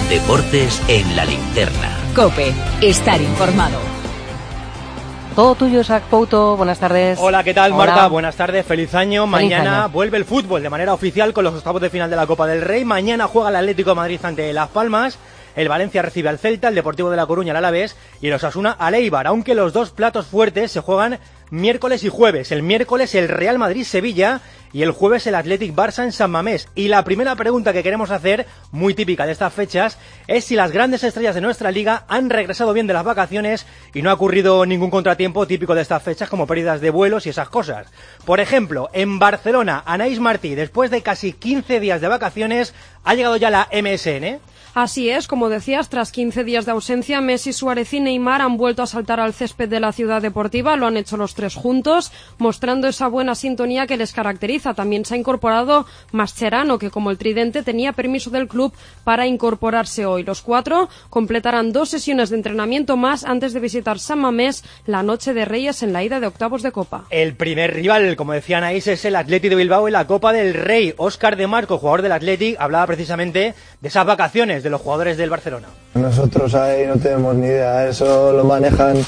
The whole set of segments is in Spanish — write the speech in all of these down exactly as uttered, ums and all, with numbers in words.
Deportes en la linterna. COPE, estar informado. Todo tuyo, Isaac Pouto, buenas tardes. Hola, ¿qué tal, Hola. Marta? Buenas tardes, feliz año. Feliz Mañana año. vuelve el fútbol de manera oficial con los octavos de final de la Copa del Rey. Mañana juega el Atlético de Madrid ante Las Palmas. El Valencia recibe al Celta, el Deportivo de La Coruña al Alavés y el Osasuna al Eibar, aunque los dos platos fuertes se juegan miércoles y jueves. El miércoles el Real Madrid-Sevilla y el jueves el Athletic Barça en San Mamés. Y la primera pregunta que queremos hacer, muy típica de estas fechas, es si las grandes estrellas de nuestra liga han regresado bien de las vacaciones y no ha ocurrido ningún contratiempo típico de estas fechas como pérdidas de vuelos y esas cosas. Por ejemplo, en Barcelona, Anaïs Martí, después de casi quince días de vacaciones, ha llegado ya la M S N. Así es, como decías, tras quince días de ausencia, Messi, Suárez y Neymar han vuelto a saltar al césped de la ciudad deportiva, lo han hecho los tres juntos, mostrando esa buena sintonía que les caracteriza. También se ha incorporado Mascherano, que como el tridente tenía permiso del club para incorporarse hoy. Los cuatro completarán dos sesiones de entrenamiento más antes de visitar San Mamés la noche de Reyes en la ida de octavos de Copa. El primer rival, como decía Anaïs, es el Athletic de Bilbao en la Copa del Rey. Óscar de Marco, jugador del Athletic, hablaba precisamente de esas vacaciones de los jugadores del Barcelona. Nosotros ahí no tenemos ni idea, eso lo manejan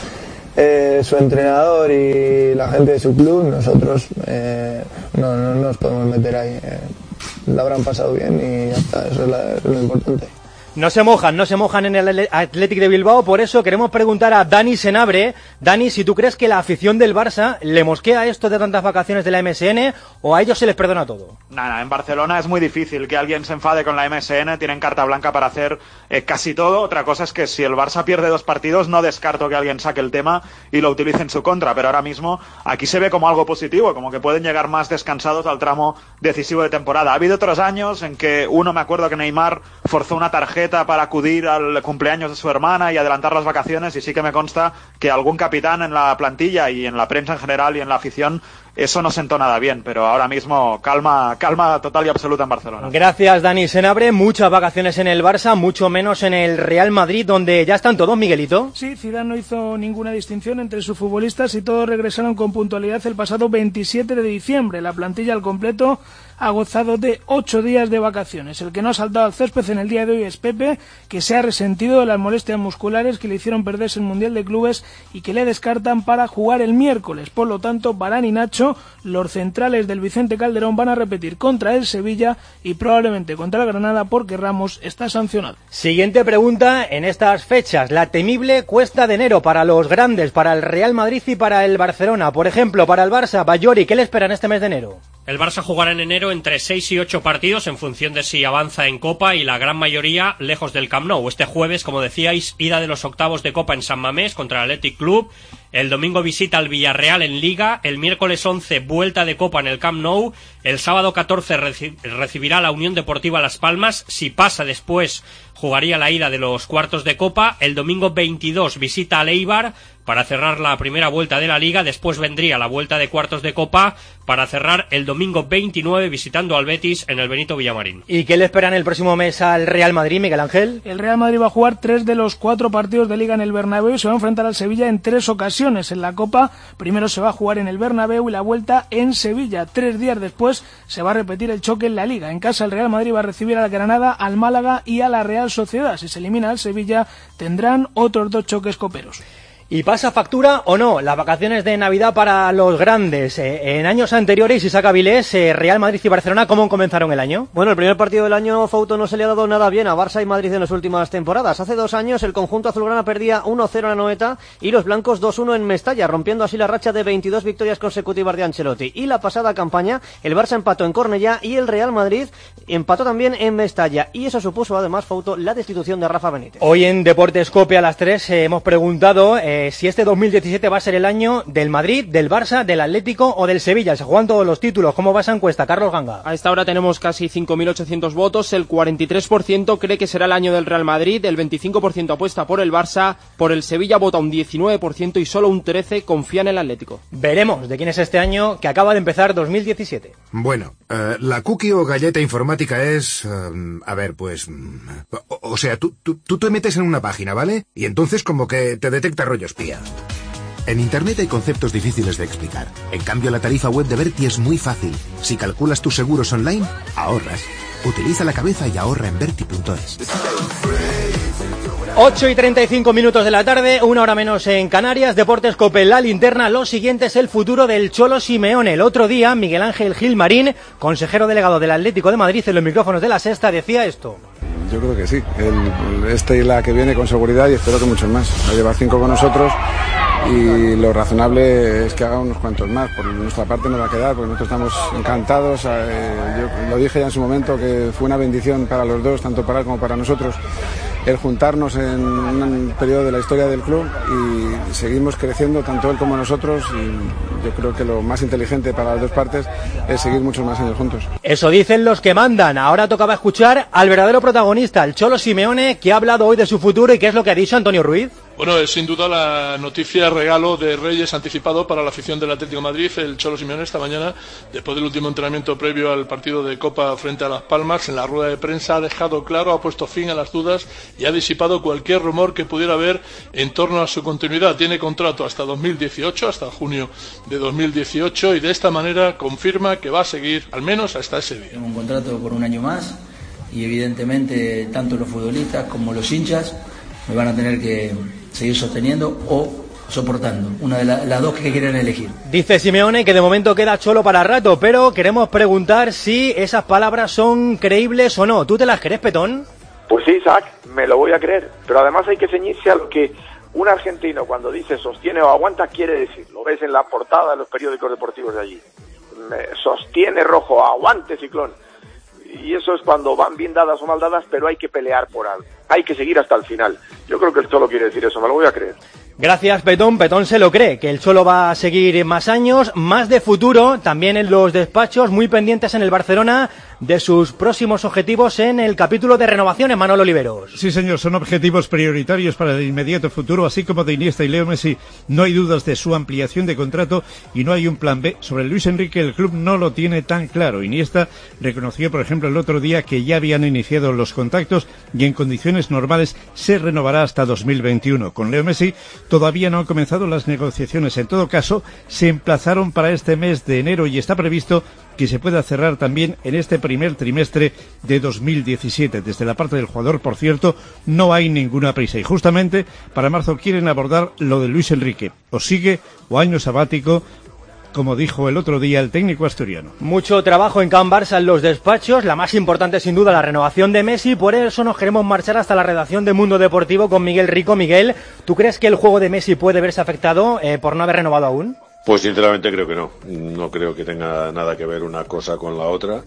eh, su entrenador y la gente de su club. Nosotros eh, no, no, no nos podemos meter ahí, eh, la habrán pasado bien y ya está, eso es, la, eso es lo importante. No se mojan, no se mojan en el Athletic de Bilbao, por eso queremos preguntar a Dani Senabre. Dani, si tú crees que la afición del Barça le mosquea esto de tantas vacaciones de la M S N o a ellos se les perdona todo. Nada, en Barcelona es muy difícil que alguien se enfade con la M S N, tienen carta blanca para hacer eh, casi todo. Otra cosa es que si el Barça pierde dos partidos, no descarto que alguien saque el tema y lo utilice en su contra, pero ahora mismo aquí se ve como algo positivo, como que pueden llegar más descansados al tramo decisivo de temporada. Ha habido otros años en que uno, me acuerdo que Neymar forzó una tarjeta para acudir al cumpleaños de su hermana y adelantar las vacaciones, y sí que me consta que algún capitán en la plantilla y en la prensa en general y en la afición eso no sentó nada bien, pero ahora mismo calma, calma total y absoluta en Barcelona. Gracias, Dani Senabre. Muchas vacaciones en el Barça, mucho menos en el Real Madrid, donde ya están todos, Miguelito. Sí, Zidane no hizo ninguna distinción entre sus futbolistas y todos regresaron con puntualidad el pasado veintisiete de diciembre. La plantilla al completo ha gozado de ocho días de vacaciones. El que no ha saltado al césped en el día de hoy es Pepe, que se ha resentido de las molestias musculares que le hicieron perderse el Mundial de Clubes y que le descartan para jugar el miércoles. Por lo tanto, Varane y Nacho, los centrales del Vicente Calderón, van a repetir contra el Sevilla y probablemente contra el Granada porque Ramos está sancionado. Siguiente pregunta en estas fechas. La temible cuesta de enero para los grandes, para el Real Madrid y para el Barcelona. Por ejemplo, para el Barça, Bayori, ¿qué le esperan este mes de enero? El Barça jugará en enero entre seis y ocho partidos en función de si avanza en Copa y la gran mayoría lejos del Camp Nou. Este jueves, como decíais, ida de los octavos de Copa en San Mamés contra el Athletic Club. El domingo visita al Villarreal en Liga. El miércoles once vuelta de Copa en el Camp Nou. El sábado catorce reci- recibirá la Unión Deportiva Las Palmas. Si pasa después, jugaría la ida de los cuartos de Copa. El domingo veintidós visita al Eibar para cerrar la primera vuelta de la Liga. Después vendría la vuelta de cuartos de Copa para cerrar el domingo veintinueve visitando al Betis en el Benito Villamarín. ¿Y qué le esperan el próximo mes al Real Madrid, Miguel Ángel? El Real Madrid va a jugar tres de los cuatro partidos de Liga en el Bernabéu y se va a enfrentar al Sevilla en tres ocasiones. En la Copa, primero se va a jugar en el Bernabéu y la vuelta en Sevilla. Tres días después se va a repetir el choque en la Liga. En casa el Real Madrid va a recibir a la Granada, al Málaga y a la Real Sociedad. Si se elimina al Sevilla, tendrán otros dos choques coperos. ¿Y pasa factura o no las vacaciones de Navidad para los grandes? Eh, en años anteriores, Isaac Avilés, eh, Real Madrid y Barcelona, ¿cómo comenzaron el año? Bueno, el primer partido del año, Fauto, no se le ha dado nada bien a Barça y Madrid en las últimas temporadas. Hace dos años el conjunto azulgrana perdía uno cero en la Anoeta y los blancos dos uno en Mestalla, rompiendo así la racha de veintidós victorias consecutivas de Ancelotti. Y la pasada campaña, el Barça empató en Cornellá y el Real Madrid empató también en Mestalla. Y eso supuso además, Fauto, la destitución de Rafa Benítez. Hoy en Deportes Cope a las tres eh, hemos preguntado eh, si este dos mil diecisiete va a ser el año del Madrid, del Barça, del Atlético o del Sevilla. Se juegan todos los títulos. ¿Cómo va esa encuesta, Carlos Ganga? A esta hora tenemos casi cinco mil ochocientos votos. El cuarenta y tres por ciento cree que será el año del Real Madrid, el veinticinco por ciento apuesta por el Barça, por el Sevilla vota un diecinueve por ciento y solo un trece por ciento confía en el Atlético. Veremos de quién es este año que acaba de empezar dos mil diecisiete. Bueno, uh, la cookie o galleta informática es... Uh, a ver, pues... Um, o, o sea, tú, tú, tú te metes en una página, ¿vale? Y entonces como que te detecta rollo espía. En Internet hay conceptos difíciles de explicar. En cambio, la tarifa web de Berti es muy fácil. Si calculas tus seguros online, ahorras. Utiliza la cabeza y ahorra en Berti punto es. ocho y treinta y cinco minutos de la tarde, una hora menos en Canarias. Deportes Cope, la linterna. Lo siguiente es el futuro del Cholo Simeone. El otro día, Miguel Ángel Gilmarín, consejero delegado del Atlético de Madrid, en los micrófonos de La Sexta, decía esto. Yo creo que sí. El, este y la que viene con seguridad, y espero que muchos más. Va a llevar cinco con nosotros y lo razonable es que haga unos cuantos más. Por nuestra parte no va a quedar, porque nosotros estamos encantados. Eh, yo lo dije ya en su momento que fue una bendición para los dos, tanto para él como para nosotros, el juntarnos en un periodo de la historia del club, y seguimos creciendo tanto él como nosotros, y yo creo que lo más inteligente para las dos partes es seguir muchos más años juntos. Eso dicen los que mandan. Ahora tocaba escuchar al verdadero protagonista, el Cholo Simeone, que ha hablado hoy de su futuro. ¿Y qué es lo que ha dicho Antonio Ruiz? Bueno, es sin duda la noticia regalo de Reyes anticipado para la afición del Atlético de Madrid. El Cholo Simeone esta mañana, después del último entrenamiento previo al partido de Copa frente a Las Palmas, en la rueda de prensa ha dejado claro, ha puesto fin a las dudas y ha disipado cualquier rumor que pudiera haber en torno a su continuidad. Tiene contrato hasta dos mil dieciocho, hasta junio de dos mil dieciocho, y de esta manera confirma que va a seguir al menos hasta ese día. Tengo un contrato por un año más y evidentemente tanto los futbolistas como los hinchas me van a tener que seguir sosteniendo o soportando, una de la, las dos que quieren elegir. Dice Simeone que de momento queda Cholo para rato, pero queremos preguntar si esas palabras son creíbles o no. ¿Tú te las crees, Petón? Pues sí, Isaac, me lo voy a creer, pero además hay que ceñirse a lo que un argentino cuando dice sostiene o aguanta quiere decir. Lo ves en la portada de los periódicos deportivos de allí. Sostiene rojo, aguante Ciclón. Y eso es cuando van bien dadas o mal dadas, pero hay que pelear por algo. Hay que seguir hasta el final. Yo creo que el Cholo quiere decir eso, me lo voy a creer. Gracias, Petón. Petón se lo cree, que el Cholo va a seguir más años, más de futuro, también en los despachos, muy pendientes en el Barcelona de sus próximos objetivos en el capítulo de renovaciones, Manolo Oliveros. Sí, señor, son objetivos prioritarios para el inmediato futuro, así como de Iniesta y Leo Messi. No hay dudas de su ampliación de contrato y no hay un plan B. Sobre Luis Enrique, el club no lo tiene tan claro. Iniesta reconoció, por ejemplo, el otro día que ya habían iniciado los contactos y en condiciones normales se renovará hasta dos mil veintiuno. Con Leo Messi todavía no han comenzado las negociaciones. En todo caso, se emplazaron para este mes de enero y está previsto que se pueda cerrar también en este primer trimestre de dos mil diecisiete. Desde la parte del jugador, por cierto, no hay ninguna prisa. Y justamente para marzo quieren abordar lo de Luis Enrique. O sigue o año sabático, como dijo el otro día el técnico asturiano. Mucho trabajo en Can Barça en los despachos, la más importante sin duda la renovación de Messi, por eso nos queremos marchar hasta la redacción de Mundo Deportivo con Miguel Rico. Miguel, ¿tú crees que el juego de Messi puede verse afectado eh, por no haber renovado aún? Pues sinceramente creo que no, no creo que tenga nada que ver una cosa con la otra,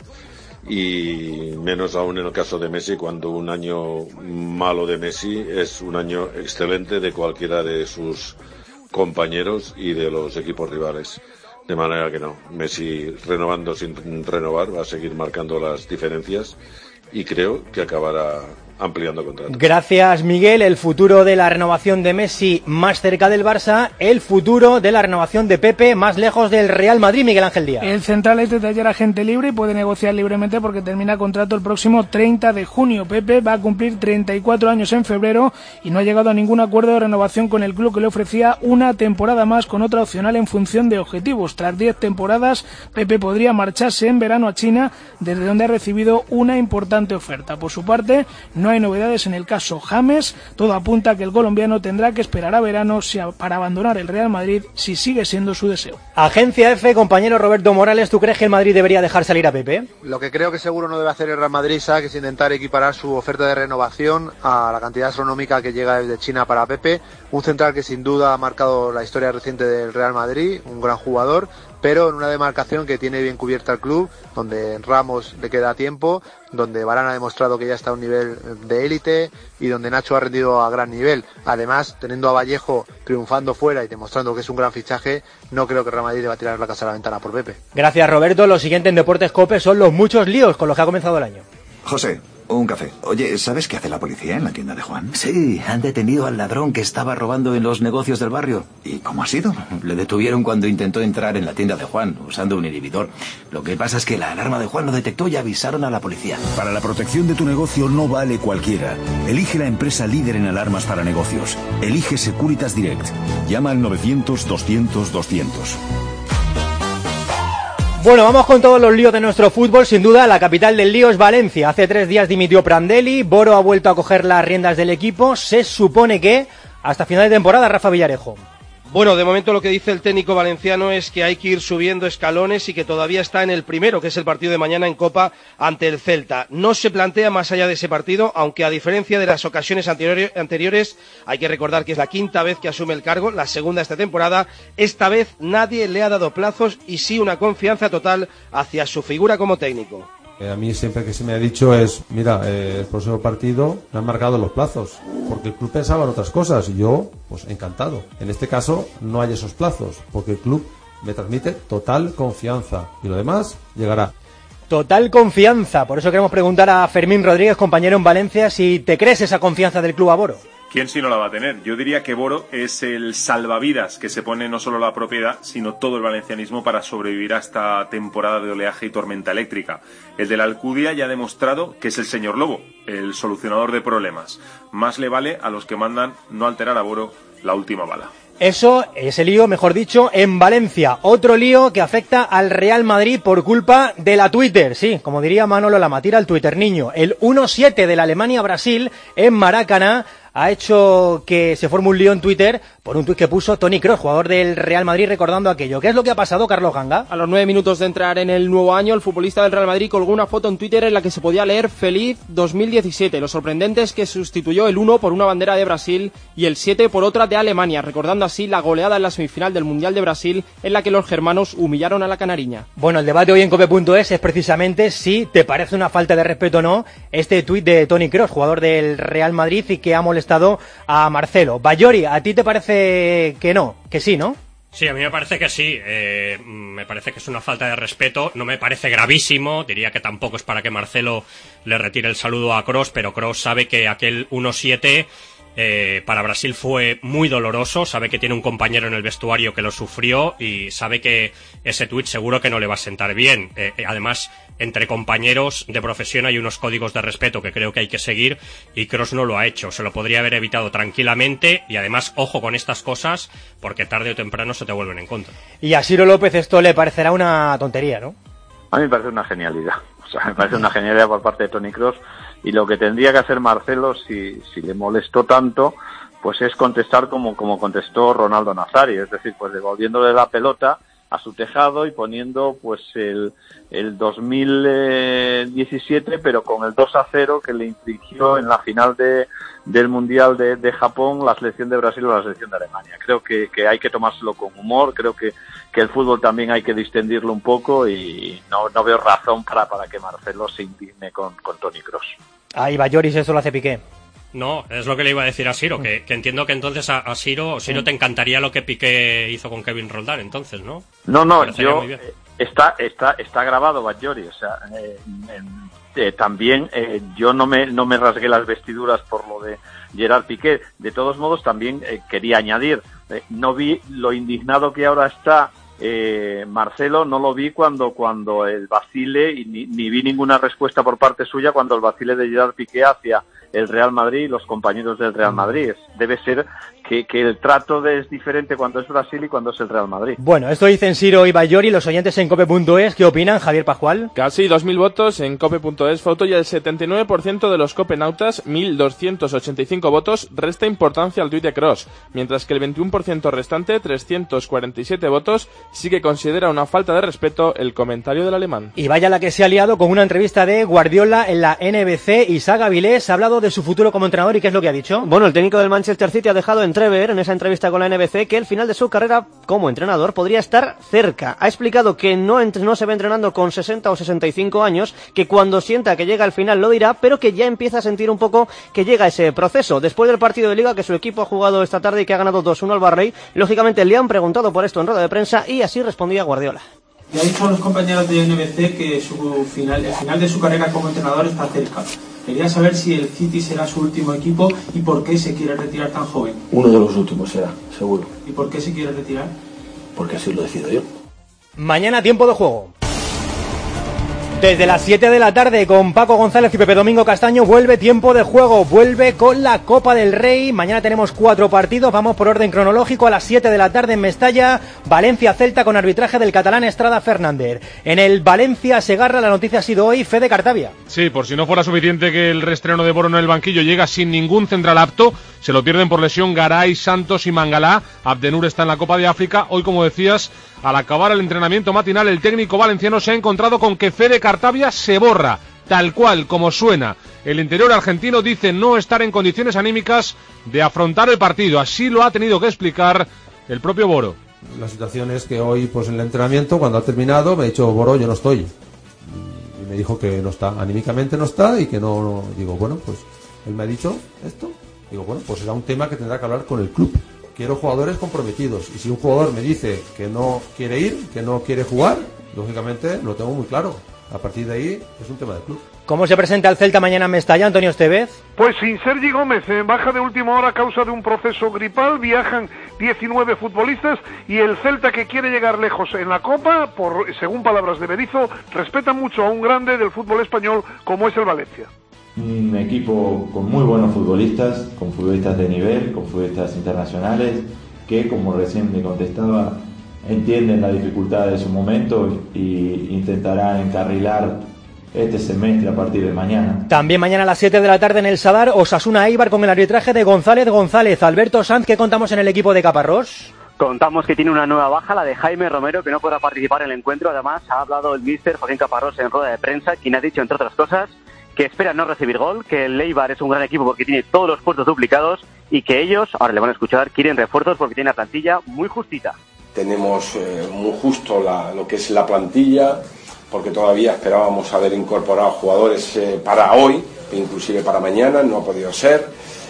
y menos aún en el caso de Messi, cuando un año malo de Messi es un año excelente de cualquiera de sus compañeros y de los equipos rivales. De manera que no, Messi renovando sin renovar va a seguir marcando las diferencias y creo que acabará ampliando contratos. Gracias, Miguel. El futuro de la renovación de Messi más cerca del Barça, el futuro de la renovación de Pepe más lejos del Real Madrid, Miguel Ángel Díaz. El central es de ayer agente libre y puede negociar libremente porque termina contrato el próximo treinta de junio. Pepe va a cumplir treinta y cuatro años en febrero y no ha llegado a ningún acuerdo de renovación con el club, que le ofrecía una temporada más con otra opcional en función de objetivos. Tras diez temporadas, Pepe podría marcharse en verano a China, desde donde ha recibido una importante oferta. Por su parte, no hay novedades en el caso James. Todo apunta a que el colombiano tendrá que esperar a verano para abandonar el Real Madrid, si sigue siendo su deseo. Agencia F, compañero Roberto Morales, ¿tú crees que el Madrid debería dejar salir a Pepe? Lo que creo que seguro no debe hacer el Real Madrid, Isaac, es intentar equiparar su oferta de renovación a la cantidad astronómica que llega desde China para Pepe, un central que sin duda ha marcado la historia reciente del Real Madrid, un gran jugador, pero en una demarcación que tiene bien cubierta el club, donde Ramos le queda tiempo, donde Varane ha demostrado que ya está a un nivel de élite y donde Nacho ha rendido a gran nivel. Además, teniendo a Vallejo triunfando fuera y demostrando que es un gran fichaje, no creo que Real Madrid deba tirar la casa a la ventana por Pepe. Gracias, Roberto. Lo siguiente en Deportes COPE son los muchos líos con los que ha comenzado el año. José, un café. Oye, ¿sabes qué hace la policía en la tienda de Juan? Sí, han detenido al ladrón que estaba robando en los negocios del barrio. ¿Y cómo ha sido? Le detuvieron cuando intentó entrar en la tienda de Juan, usando un inhibidor. Lo que pasa es que la alarma de Juan lo detectó y avisaron a la policía. Para la protección de tu negocio no vale cualquiera. Elige la empresa líder en alarmas para negocios. Elige Securitas Direct. Llama al novecientos, doscientos, doscientos. Bueno, vamos con todos los líos de nuestro fútbol. Sin duda, la capital del lío es Valencia. Hace tres días dimitió Prandelli, Boro ha vuelto a coger las riendas del equipo. Se supone que hasta final de temporada, Rafa Villarejo. Bueno, de momento lo que dice el técnico valenciano es que hay que ir subiendo escalones y que todavía está en el primero, que es el partido de mañana en Copa ante el Celta. No se plantea más allá de ese partido, aunque a diferencia de las ocasiones anteriores, hay que recordar que es la quinta vez que asume el cargo, la segunda esta temporada. Esta vez nadie le ha dado plazos y sí una confianza total hacia su figura como técnico. A mí siempre que se me ha dicho es, mira, eh, el próximo partido me han marcado los plazos, porque el club pensaba en otras cosas y yo, pues encantado. En este caso no hay esos plazos, porque el club me transmite total confianza y lo demás llegará. Total confianza, por eso queremos preguntar a Fermín Rodríguez, compañero en Valencia, si te crees esa confianza del club a Boro. ¿Quién sí no la va a tener? Yo diría que Boro es el salvavidas que se pone no solo la propiedad, sino todo el valencianismo para sobrevivir a esta temporada de oleaje y tormenta eléctrica. El de la Alcudia ya ha demostrado que es el señor Lobo, el solucionador de problemas. Más le vale a los que mandan no alterar a Boro la última bala. Eso, ese lío, mejor dicho, en Valencia. Otro lío que afecta al Real Madrid por culpa de la Twitter. Sí, como diría Manolo Lama, tira el Twitter, niño. El uno siete de la Alemania-Brasil en Maracaná ha hecho que se forme un lío en Twitter por un tuit que puso Toni Kroos, jugador del Real Madrid, recordando aquello. ¿Qué es lo que ha pasado, Carlos Ganga? A los nueve minutos de entrar en el nuevo año, el futbolista del Real Madrid colgó una foto en Twitter en la que se podía leer Feliz dos mil diecisiete. Lo sorprendente es que sustituyó el uno por una bandera de Brasil y el siete por otra de Alemania, recordando así la goleada en la semifinal del Mundial de Brasil en la que los germanos humillaron a la canariña. Bueno, el debate hoy en cope punto es es precisamente si te parece una falta de respeto o no este tuit de Toni Kroos, jugador del Real Madrid y que ha molestado a Marcelo. Bayori, ¿a ti te parece que no? Que sí, ¿no? Sí, a mí me parece que sí. Eh, me parece que es una falta de respeto. No me parece gravísimo. Diría que tampoco es para que Marcelo le retire el saludo a Kroos, pero Kroos sabe que aquel uno siete eh, para Brasil fue muy doloroso. Sabe que tiene un compañero en el vestuario que lo sufrió y sabe que ese tuit seguro que no le va a sentar bien. Eh, además, entre compañeros de profesión hay unos códigos de respeto que creo que hay que seguir y Kroos no lo ha hecho. Se lo podría haber evitado tranquilamente y además, ojo con estas cosas porque tarde o temprano se te vuelven en contra. Y a Ciro López esto le parecerá una tontería, ¿no? A mí me parece una genialidad. O sea, me parece una genialidad por parte de Toni Kroos y lo que tendría que hacer Marcelo, si, si le molestó tanto, pues es contestar como, como contestó Ronaldo Nazario, es decir, pues devolviéndole la pelota a su tejado y poniendo pues el, el dos mil diecisiete, pero con el dos a cero que le infligió en la final de, del Mundial de, de Japón la selección de Brasil o la selección de Alemania. Creo que, que hay que tomárselo con humor, creo que, que el fútbol también hay que distendirlo un poco y no, no veo razón para, para que Marcelo se indigne con, con Toni Kroos. Ahí va Lloris, eso lo hace Piqué. No, es lo que le iba a decir a Siro, que, que entiendo que entonces a, a Siro, Siro te encantaría lo que Piqué hizo con Kevin Roldán, entonces, ¿no? No, no, yo, eh, está, está, está grabado, Bajori, o sea, eh, eh, también eh, yo no me, no me rasgué las vestiduras por lo de Gerard Piqué. De todos modos, también eh, quería añadir, eh, no vi lo indignado que ahora está Eh, Marcelo, no lo vi cuando cuando el vacile y ni, ni vi ninguna respuesta por parte suya cuando el vacile de Gerard Piqué hacia el Real Madrid y los compañeros del Real Madrid. Debe ser que, que el trato es diferente cuando es Brasil y cuando es el Real Madrid. Bueno, esto dicen Siro y Bayori, los oyentes en cope punto es. ¿Qué opinan, Javier Pascual? Casi dos mil votos en cope punto es. Foto y el setenta y nueve por ciento de los copenautas, mil doscientos ochenta y cinco votos, resta importancia al tuit de Kroos, mientras que el veintiuno por ciento restante, trescientos cuarenta y siete votos, sí que considera una falta de respeto el comentario del alemán. Y vaya la que se ha liado con una entrevista de Guardiola en la N B C. Isaac Avilés ha hablado de su futuro como entrenador y ¿qué es lo que ha dicho? Bueno, el técnico del Manchester City ha dejado entrever en esa entrevista con la N B C que el final de su carrera como entrenador podría estar cerca. Ha explicado que no, entre, no se ve entrenando con sesenta o sesenta y cinco años, que cuando sienta que llega al final lo dirá, pero que ya empieza a sentir un poco que llega ese proceso. Después del partido de Liga que su equipo ha jugado esta tarde y que ha ganado dos uno al Barley, lógicamente le han preguntado por esto en rueda de prensa y así respondía Guardiola. Le ha dicho a los compañeros de N B C que su final, el final de su carrera como entrenador está cerca. Quería saber si el City será su último equipo y por qué se quiere retirar tan joven. Uno de los últimos será, seguro. ¿Y por qué se quiere retirar? Porque así lo decido yo. Mañana tiempo de juego. Desde las siete de la tarde con Paco González y Pepe Domingo Castaño vuelve tiempo de juego, vuelve con la Copa del Rey. Mañana tenemos cuatro partidos, vamos por orden cronológico. A las siete de la tarde en Mestalla, Valencia-Celta con arbitraje del catalán Estrada Fernández. En el Valencia-Segarra la noticia ha sido hoy Fede Cartavia. Sí, por si no fuera suficiente que el reestreno de Boro en el banquillo llega sin ningún central apto, se lo pierden por lesión Garay, Santos y Mangalá. Abdenur está en la Copa de África. Hoy, como decías, al acabar el entrenamiento matinal, el técnico valenciano se ha encontrado con que Fede Cartavia se borra, tal cual como suena. El interior argentino dice no estar en condiciones anímicas de afrontar el partido. Así lo ha tenido que explicar el propio Boro. La situación es que hoy, pues en el entrenamiento, cuando ha terminado, me ha dicho, Boro, yo no estoy. Y me dijo que no está, anímicamente no está y que no, no. Digo, bueno, pues él me ha dicho esto. Digo, bueno, pues será un tema que tendrá que hablar con el club. Quiero jugadores comprometidos. Y si un jugador me dice que no quiere ir, que no quiere jugar, lógicamente lo tengo muy claro. A partir de ahí es un tema del club. ¿Cómo se presenta el Celta mañana en Mestalla, Antonio Estevez? Pues sin Sergi Gómez, en baja de última hora a causa de un proceso gripal, viajan diecinueve futbolistas y el Celta, que quiere llegar lejos en la Copa, por según palabras de Berizzo, respeta mucho a un grande del fútbol español como es el Valencia. Un equipo con muy buenos futbolistas, con futbolistas de nivel, con futbolistas internacionales, que, como recién me contestaba, entienden la dificultad de su momento y intentarán encarrilar este semestre a partir de mañana. También mañana a las siete de la tarde en el Sadar, Osasuna Eibar con el arbitraje de González González. Alberto Sanz, ¿qué contamos en el equipo de Caparrós? Contamos que tiene una nueva baja, la de Jaime Romero, que no podrá participar en el encuentro. Además, ha hablado el míster Joaquín Caparrós en rueda de prensa, quien ha dicho, entre otras cosas, que espera no recibir gol, que el Eibar es un gran equipo porque tiene todos los puestos duplicados y que ellos, ahora le van a escuchar, quieren refuerzos porque tiene una plantilla muy justita. Tenemos eh, muy justo la, lo que es la plantilla, porque todavía esperábamos haber incorporado jugadores eh, para hoy, inclusive para mañana, no ha podido ser.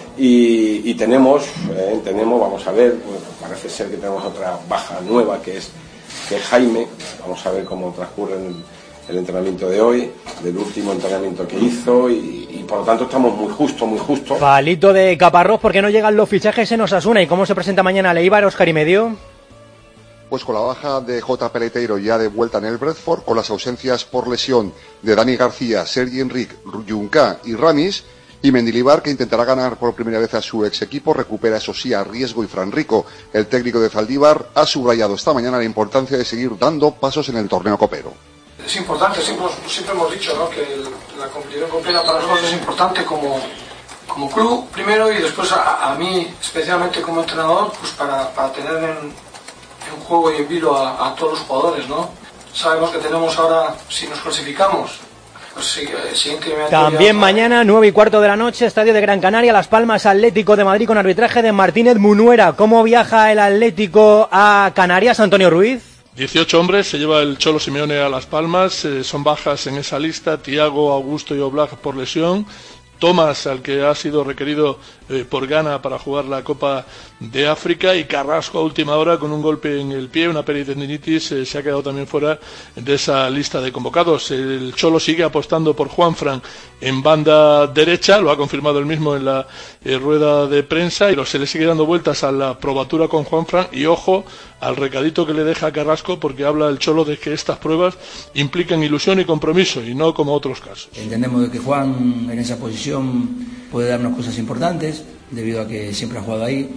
Y, y tenemos, eh, tenemos, vamos a ver, bueno, parece ser que tenemos otra baja nueva que es, que es Jaime. Vamos a ver cómo transcurre el, el entrenamiento de hoy, del último entrenamiento que hizo, y, y por lo tanto estamos muy justo, muy justo. Palito de Caparrós, ¿por qué no llegan los fichajes en Osasuna? ¿Y cómo se presenta mañana el Eibar, Óscar y medio? Pues con la baja de J. Peleteiro ya de vuelta en el Bradford, con las ausencias por lesión de Dani García, Sergi Enric, Junca y Ramis, y Mendilibar, que intentará ganar por primera vez a su ex equipo, recupera eso sí a Riesgo y Fran Rico. El técnico de Zaldívar ha subrayado esta mañana la importancia de seguir dando pasos en el torneo copero. Es importante, siempre, siempre hemos dicho, ¿no?, que el, la competición copera para nosotros es importante como, como club primero, y después a, a mí especialmente como entrenador, pues para, para tener en en juego y en vilo a, a todos los jugadores, ¿no? Sabemos que tenemos ahora, si nos clasificamos, pues sí, siguiente también mañana, nueve y cuarto de la noche, Estadio de Gran Canaria, Las Palmas, Atlético de Madrid, con arbitraje de Martínez Munuera. ¿Cómo viaja el Atlético a Canarias, Antonio Ruiz? dieciocho hombres se lleva el Cholo Simeone a Las Palmas, eh, son bajas en esa lista: Tiago, Augusto y Oblak por lesión, Tomás, al que ha sido requerido eh, por Ghana para jugar la Copa de África, y Carrasco a última hora con un golpe en el pie, una peritendinitis, eh, se ha quedado también fuera de esa lista de convocados. El Cholo sigue apostando por Juanfran en banda derecha, lo ha confirmado él mismo en la eh, rueda de prensa, y se le sigue dando vueltas a la probatura con Juanfran, y ojo al recadito que le deja a Carrasco, porque habla el Cholo de que estas pruebas implican ilusión y compromiso, y no como otros casos. Entendemos que Juan en esa posición puede darnos cosas importantes, debido a que siempre ha jugado ahí,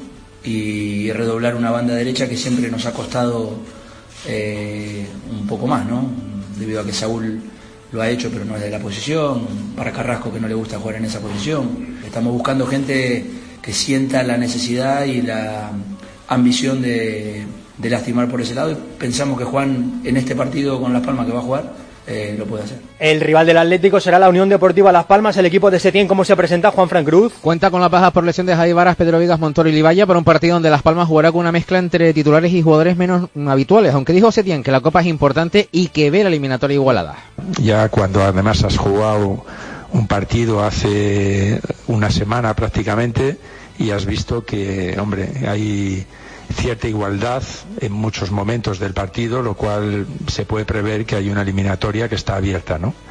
y redoblar una banda derecha que siempre nos ha costado eh, un poco más, ¿no? Debido a que Saúl lo ha hecho pero no es de la posición, para Carrasco, que no le gusta jugar en esa posición. Estamos buscando gente que sienta la necesidad y la ambición de, de lastimar por ese lado, y pensamos que Juan en este partido con Las Palmas que va a jugar Eh, lo puede hacer. El rival del Atlético será la Unión Deportiva Las Palmas. El equipo de Setién, ¿cómo se presenta, Juanfran Cruz? Cuenta con las bajas por lesión de Javi Varas, Pedro Vigas, Montoro y Libaya, para un partido donde Las Palmas jugará con una mezcla entre titulares y jugadores menos habituales, aunque dijo Setién que la Copa es importante y que ve la eliminatoria igualada. Ya cuando además has jugado un partido hace una semana prácticamente y has visto que, hombre, hay cierta igualdad en muchos momentos del partido, lo cual se puede prever que hay una eliminatoria que está abierta, ¿no?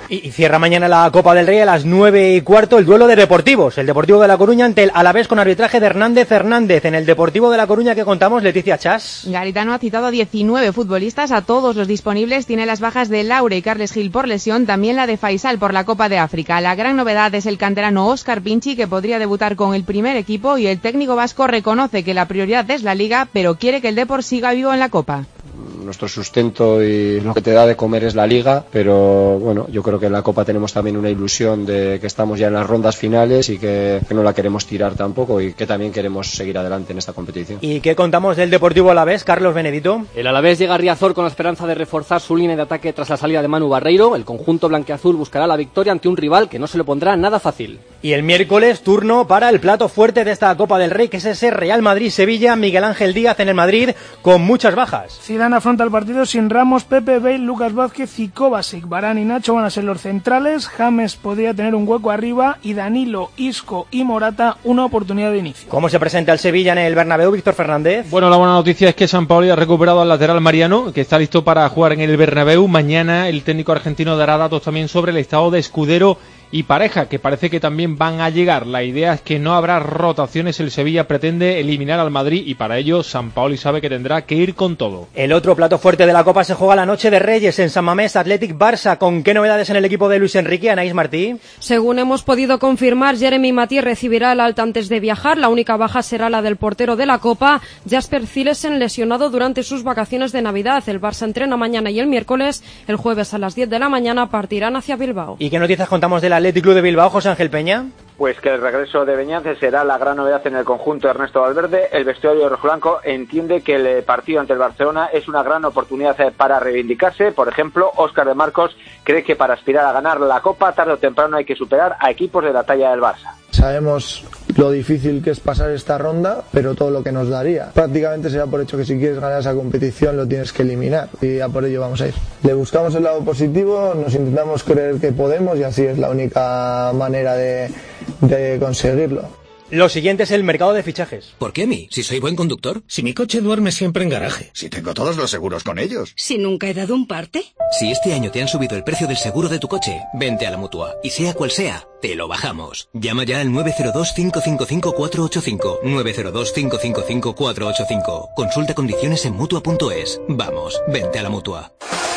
Y, y cierra mañana la Copa del Rey a las nueve y cuarto el duelo de Deportivos. El Deportivo de La Coruña ante el Alavés con arbitraje de Hernández Hernández. En el Deportivo de La Coruña que contamos, Leticia Chas. Garitano ha citado a diecinueve futbolistas, a todos los disponibles. Tiene las bajas de Laure y Carles Gil por lesión, también la de Faisal por la Copa de África. La gran novedad es el canterano Óscar Pinchi, que podría debutar con el primer equipo, y el técnico vasco reconoce que la prioridad es la Liga, pero quiere que el Depor siga vivo en la Copa. Nuestro sustento y lo que te da de comer es la Liga, pero bueno, yo creo que en la Copa tenemos también una ilusión de que estamos ya en las rondas finales y que, que no la queremos tirar tampoco y que también queremos seguir adelante en esta competición. ¿Y qué contamos del Deportivo Alavés, Carlos Benedito? El Alavés llega a Riazor con la esperanza de reforzar su línea de ataque tras la salida de Manu Barreiro. El conjunto blanquiazul buscará la victoria ante un rival que no se le pondrá nada fácil. Y el miércoles, turno para el plato fuerte de esta Copa del Rey, que es ese Real Madrid-Sevilla. Miguel Ángel Díaz en el Madrid con muchas bajas. Zidane afronta el partido sin Ramos, Pepe, Bale, Lucas Vázquez y Kovacic. Varane y Nacho van a ser los centrales. James podría tener un hueco arriba y Danilo, Isco y Morata una oportunidad de inicio. ¿Cómo se presenta el Sevilla en el Bernabéu, Víctor Fernández? Bueno, la buena noticia es que Sampaoli ha recuperado al lateral Mariano, que está listo para jugar en el Bernabéu. Mañana el técnico argentino dará datos también sobre el estado de Escudero y Pareja, que parece que también van a llegar. La idea es que no habrá rotaciones. El Sevilla pretende eliminar al Madrid y para ello Sampaoli sabe que tendrá que ir con todo. El otro plato fuerte de la Copa se juega la noche de Reyes en San Mamés, Athletic Barça. ¿Con qué novedades en el equipo de Luis Enrique, Anaís Martí? Según hemos podido confirmar, Jeremy Matí recibirá el alta antes de viajar. La única baja será la del portero de la Copa, Jasper Cillesen, lesionado durante sus vacaciones de Navidad. El Barça entrena mañana y el miércoles. El jueves a las diez de la mañana partirán hacia Bilbao. ¿Y qué noticias contamos del Athletic Club de Bilbao, José Ángel Peña? Pues que el regreso de Beñance será la gran novedad en el conjunto de Ernesto Valverde. El vestuario rojiblanco entiende que el partido ante el Barcelona es una gran oportunidad para reivindicarse. Por ejemplo, Óscar de Marcos cree que para aspirar a ganar la Copa, tarde o temprano hay que superar a equipos de la talla del Barça. Sabemos lo difícil que es pasar esta ronda, pero todo lo que nos daría. Prácticamente se da por hecho que si quieres ganar esa competición lo tienes que eliminar y a por ello vamos a ir. Le buscamos el lado positivo, nos intentamos creer que podemos y así es la única manera de, de conseguirlo. Lo siguiente es el mercado de fichajes. ¿Por qué a mí? Si soy buen conductor. Si mi coche duerme siempre en garaje. Si tengo todos los seguros con ellos. Si nunca he dado un parte. Si este año te han subido el precio del seguro de tu coche, vente a la Mutua. Y sea cual sea, te lo bajamos. Llama ya al nueve cero dos, cinco cinco cinco, cuatro ocho cinco. nueve cero dos, cinco cinco cinco, cuatro ocho cinco. Consulta condiciones en Mutua punto es. Vamos, vente a la Mutua.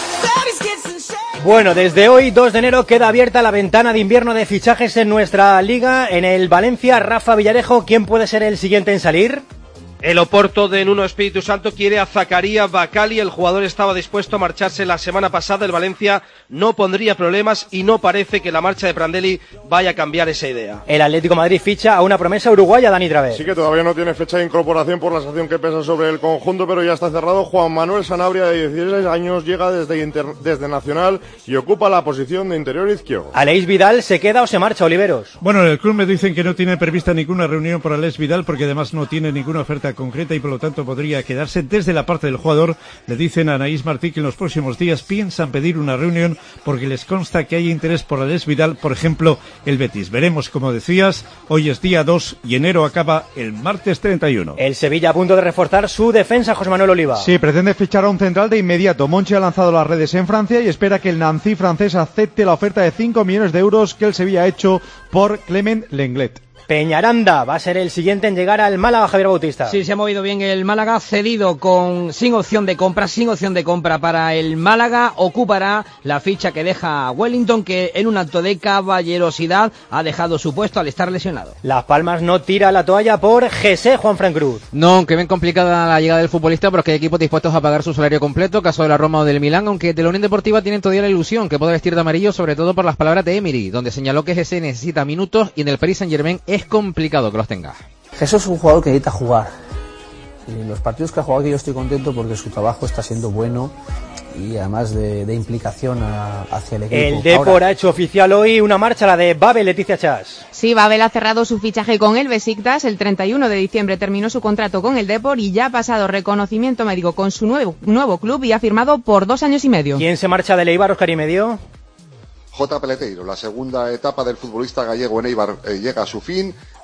Bueno, desde hoy, dos de enero, queda abierta la ventana de invierno de fichajes en nuestra liga. En el Valencia, Rafa Villarejo, ¿quién puede ser el siguiente en salir? El Oporto de Nuno Espíritu Santo quiere a Zakaria Bacali. El jugador estaba dispuesto a marcharse la semana pasada. El Valencia no pondría problemas y no parece que la marcha de Prandelli vaya a cambiar esa idea. El Atlético de Madrid ficha a una promesa uruguaya, Dani Traver. Sí, que todavía no tiene fecha de incorporación por la sanción que pesa sobre el conjunto, pero ya está cerrado. Juan Manuel Sanabria, de dieciséis años, llega desde, Inter... desde Nacional y ocupa la posición de interior izquierdo. ¿Aleix Vidal se queda o se marcha, Oliveros? Bueno, en el club me dicen que no tiene prevista ninguna reunión por Aleix Vidal porque además no tiene ninguna oferta concreta y por lo tanto podría quedarse. Desde la parte del jugador le dicen a Anaís Martí que en los próximos días piensan pedir una reunión porque les consta que hay interés por Aleix Vidal, por ejemplo el Betis. Veremos, como decías, hoy es día dos y enero acaba el martes treinta y uno. El Sevilla a punto de reforzar su defensa, José Manuel Oliva. Sí, pretende fichar a un central de inmediato. Monchi ha lanzado las redes en Francia y espera que el Nancy francés acepte la oferta de cinco millones de euros que el Sevilla ha hecho por Clement Lenglet. Peñaranda va a ser el siguiente en llegar al Málaga, Javier Bautista. Sí, se ha movido bien el Málaga, cedido con sin opción de compra, sin opción de compra para el Málaga. Ocupará la ficha que deja Wellington, que en un acto de caballerosidad ha dejado su puesto al estar lesionado. Las Palmas no tira la toalla por G S, Juan Fran Cruz. No, aunque ven complicada la llegada del futbolista, pero es que hay equipos dispuestos a pagar su salario completo, caso de la Roma o del Milán, aunque de la Unión Deportiva tienen todavía la ilusión que puede vestir de amarillo, sobre todo por las palabras de Emery, donde señaló que G S necesita minutos y en el Paris Saint-Germain es complicado que los tenga. Jesús es un jugador que necesita jugar. Y en los partidos que ha jugado aquí yo estoy contento porque su trabajo está siendo bueno y además de, de implicación a, hacia el equipo. El Depor Ahora... ha hecho oficial hoy una marcha, la de Babel, Leticia Chas. Sí, Babel ha cerrado su fichaje con el Besiktas. El treinta y uno de diciembre terminó su contrato con el Depor y ya ha pasado reconocimiento médico con su nuevo, nuevo club y ha firmado por dos años y medio. ¿Quién se marcha del Eibar, Óscar y medio? J. Peleteiro, la segunda etapa del futbolista gallego en Eibar eh, llega a su fin.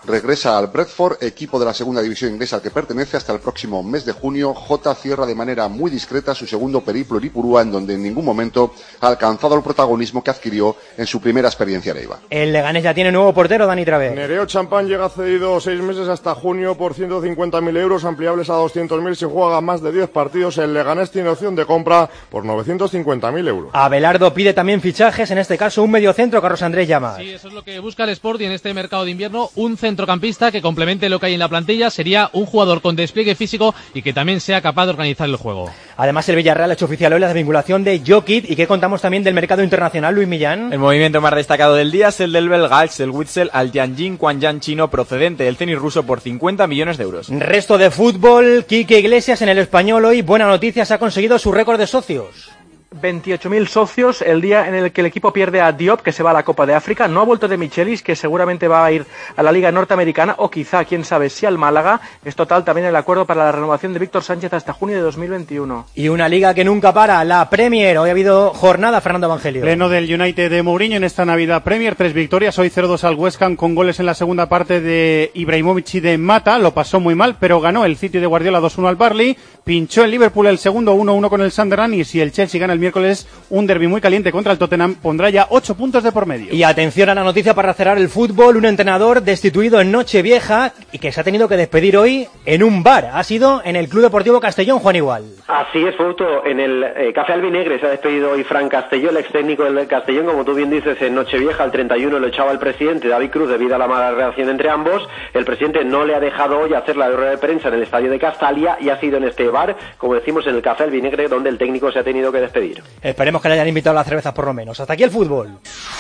regresa al Bradford, equipo de la segunda división inglesa al que pertenece hasta el próximo mes de junio. Jota cierra de manera muy discreta su segundo periplo en Ipurúa, en donde en ningún momento ha alcanzado el protagonismo que adquirió en su primera experiencia en Eibar. El Leganés ya tiene nuevo portero, Dani Travé. Nereo Champán llega cedido seis meses hasta junio por ciento cincuenta mil euros, ampliables a doscientos mil si juega más de diez partidos. El Leganés tiene opción de compra por novecientos cincuenta mil euros. Abelardo pide también fichajes, en este caso un mediocentro, Carlos Andrés Llamas. Sí, eso es lo que busca el Sporting en este mercado de invierno, un centrocampista que complemente lo que hay en la plantilla. Sería un jugador con despliegue físico y que también sea capaz de organizar el juego. Además, el Villarreal ha hecho oficial hoy la desvinculación de Jokic. ¿Y qué contamos también del mercado internacional, Luis Millán? El movimiento más destacado del día es el del belga el Witsel al Tianjin Quanjian chino, procedente del Zenit ruso, por cincuenta millones de euros. Resto de fútbol, Quique Iglesias en el Español hoy, buena noticia, se ha conseguido su récord de socios. veintiocho mil socios el día en el que el equipo pierde a Diop, que se va a la Copa de África. No ha vuelto de Michelis, que seguramente va a ir a la Liga Norteamericana, o quizá, quién sabe, si al Málaga. Es total también el acuerdo para la renovación de Víctor Sánchez hasta junio de dos mil veintiuno. Y una liga que nunca para, la Premier. Hoy ha habido jornada, Fernando Evangelio. Pleno del United de Mourinho en esta Navidad Premier. Tres victorias, hoy cero dos al West Ham, con goles en la segunda parte de Ibrahimovic y de Mata. Lo pasó muy mal, pero ganó el City de Guardiola dos uno al Burnley. Pinchó el Liverpool el segundo uno uno con el Sunderland, y si el Chelsea gana el miércoles un derbi muy caliente contra el Tottenham, pondrá ya ocho puntos de por medio. Y atención a la noticia para cerrar el fútbol, un entrenador destituido en Nochevieja y que se ha tenido que despedir hoy en un bar. Ha sido en el Club Deportivo Castellón, Juan Igual. Así es, Fausto, en el eh, Café Albinegre se ha despedido hoy Fran Castelló, el ex técnico del Castellón. Como tú bien dices, en Nochevieja, el treinta y uno, lo echaba el presidente David Cruz debido a la mala relación entre ambos. El presidente no le ha dejado hoy hacer la rueda de prensa en el estadio de Castalia y ha sido en este bar, como decimos, en el Café Albinegre, donde el técnico se ha tenido que despedir. Esperemos que le hayan invitado a las cervezas por lo menos. Hasta aquí el fútbol.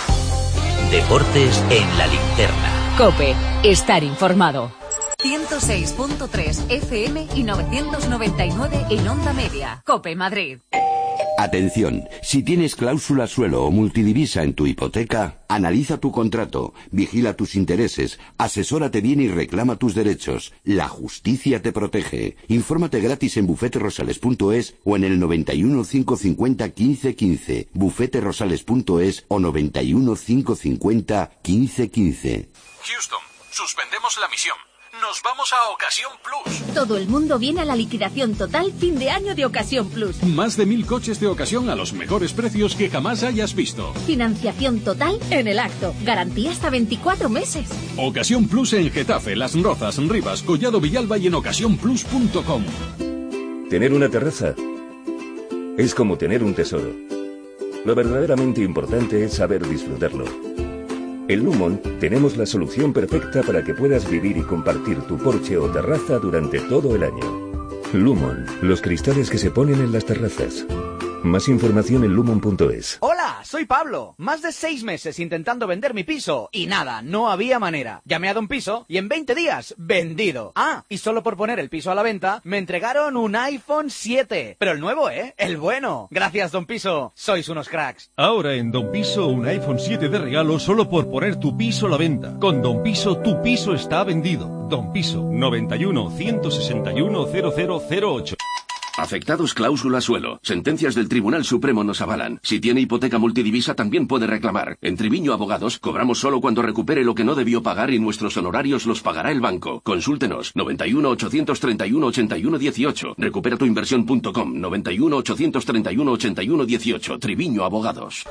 Deportes en la linterna. COPE. Estar informado. ciento seis punto tres F M y novecientos noventa y nueve en onda media. COPE Madrid. Atención, si tienes cláusula suelo o multidivisa en tu hipoteca, analiza tu contrato, vigila tus intereses, asesórate bien y reclama tus derechos. La justicia te protege. Infórmate gratis en bufete rosales punto es o en el noventa y uno, cinco cincuenta, quince quince, bufete rosales punto es o noventa y uno, cinco cincuenta, quince quince. Houston, suspendemos la misión. Nos vamos a Ocasión Plus. Todo el mundo viene a la liquidación total fin de año de Ocasión Plus. Más de mil coches de ocasión a los mejores precios que jamás hayas visto. Financiación total en el acto. Garantía hasta veinticuatro meses. Ocasión Plus en Getafe, Las Rozas, Rivas, Collado Villalba y en ocasión plus punto com. Tener una terraza es como tener un tesoro. Lo verdaderamente importante es saber disfrutarlo. En Lumon tenemos la solución perfecta para que puedas vivir y compartir tu porche o terraza durante todo el año. Lumon, los cristales que se ponen en las terrazas. Más información en lumon punto es. Hola, soy Pablo. Más de seis meses intentando vender mi piso y nada, no había manera. Llamé a Don Piso y en veinte días, vendido. Ah, y solo por poner el piso a la venta, me entregaron un iPhone siete. Pero el nuevo, ¿eh? El bueno. Gracias, Don Piso. Sois unos cracks. Ahora en Don Piso, un iPhone siete de regalo solo por poner tu piso a la venta. Con Don Piso, tu piso está vendido. Don Piso, noventa y uno, ciento sesenta y uno, cero cero cero ocho. Afectados cláusula suelo. Sentencias del Tribunal Supremo nos avalan. Si tiene hipoteca multidivisa también puede reclamar. En Triviño Abogados cobramos solo cuando recupere lo que no debió pagar y nuestros honorarios los pagará el banco. Consúltenos. noventa y uno, ochocientos treinta y uno, ochenta y uno dieciocho. Recupera tu inversión punto com. noventa y uno, ochocientos treinta y uno, ochenta y uno dieciocho. Triviño Abogados.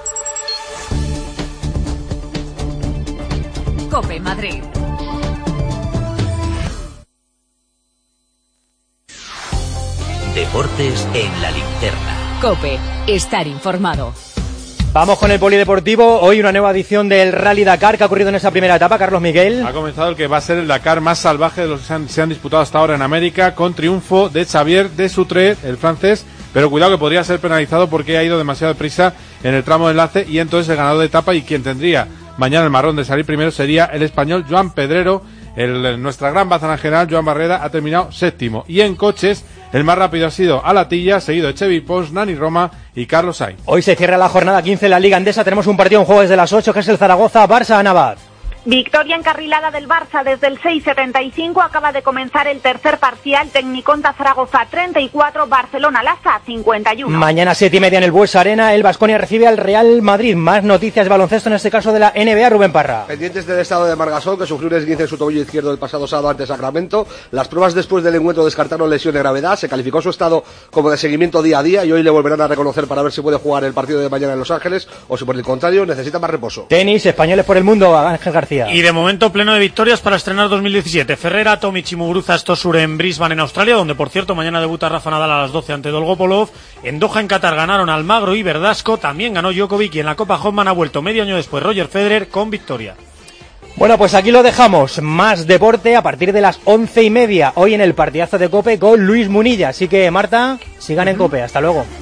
COPE Madrid. Deportes en la linterna. COPE. Estar informado. Vamos con el polideportivo. Hoy una nueva edición del Rally Dakar que ha ocurrido en esa primera etapa. Carlos Miguel. Ha comenzado el que va a ser el Dakar más salvaje de los que se han, se han disputado hasta ahora en América, con triunfo de Xavier Desutre, el francés. Pero cuidado que podría ser penalizado porque ha ido demasiado deprisa en el tramo de enlace y entonces el ganador de etapa y quien tendría mañana el marrón de salir primero sería el español Joan Pedrero. El, nuestra gran bazana general Joan Barreda ha terminado séptimo. Y en coches el más rápido ha sido Alatilla, seguido de Chevy Pons, Nani Roma y Carlos Sainz. Hoy se cierra la jornada quince en la Liga Endesa. Tenemos un partido en juego desde las ocho que es el Zaragoza-Barça-Navas. Victoria encarrilada del Barça desde el seis setenta y cinco, acaba de comenzar el tercer parcial, Tecniconta Zaragoza treinta y cuatro, Barcelona Lassa cincuenta y uno. Mañana siete y media en el Bues Arena, el Baskonia recibe al Real Madrid. Más noticias de baloncesto, en este caso de la N B A, Rubén Parra. Pendientes del estado de Margasol, que sufrió un esguince en su tobillo izquierdo el pasado sábado ante Sacramento. Las pruebas después del encuentro descartaron lesión de gravedad, se calificó su estado como de seguimiento día a día y hoy le volverán a reconocer para ver si puede jugar el partido de mañana en Los Ángeles o si por el contrario necesita más reposo. Tenis, españoles por el mundo, Ángel García. Y de momento pleno de victorias para estrenar dos mil diecisiete. Ferrera, Tomic y Muguruza Stosur en Brisbane, en Australia, donde por cierto mañana debuta Rafa Nadal a las doce ante Dolgopolov. En Doha, en Qatar, ganaron Almagro y Verdasco. También ganó Djokovic y en la Copa Hoffman ha vuelto medio año después Roger Federer con victoria. Bueno, pues aquí lo dejamos. Más deporte a partir de las once y media. Hoy en el partidazo de COPE con Luis Munilla. Así que, Marta, sigan en COPE. Hasta luego.